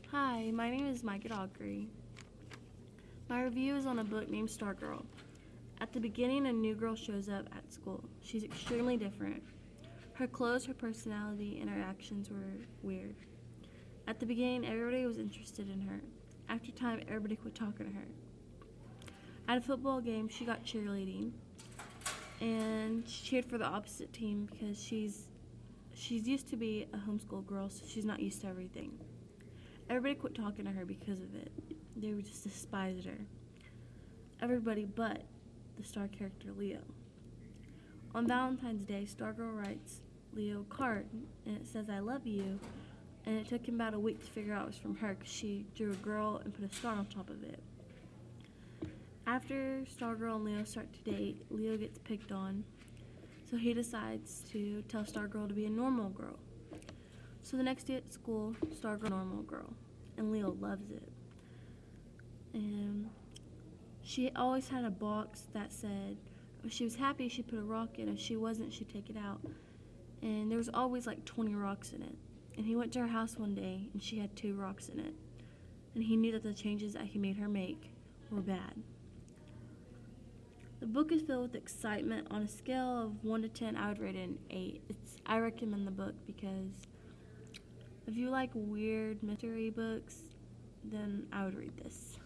Hi, my name is Micah Augury. My review is on a book named Stargirl. At the beginning, a new girl shows up at school. She's extremely different. Her clothes, her personality, and her actions were weird. At the beginning, everybody was interested in her. After time, everybody quit talking to her. At a football game, she got cheerleading, and she cheered for the opposite team because she's used to be a homeschool girl, so she's not used to everything. Everybody quit talking to her because of it. They were just despised her. Everybody but the star character Leo. On Valentine's Day, Stargirl writes Leo a card, and it says, "I love you," and it took him about a week to figure out it was from her because she drew a girl and put a star on top of it. After Stargirl and Leo start to date, Leo gets picked on, so he decides to tell Stargirl to be a normal girl. So the next day at school, Stargirl normal girl, and Leo loves it. And she always had a box that said if she was happy, she'd put a rock in. If she wasn't, she'd take it out. And there was always like 20 rocks in it. And he went to her house one day, and she had 2 rocks in it. And he knew that the changes that he made her make were bad. The book is filled with excitement. On a scale of 1 to 10, I would rate it an 8. I recommend the book because if you like weird mystery books, then I would read this.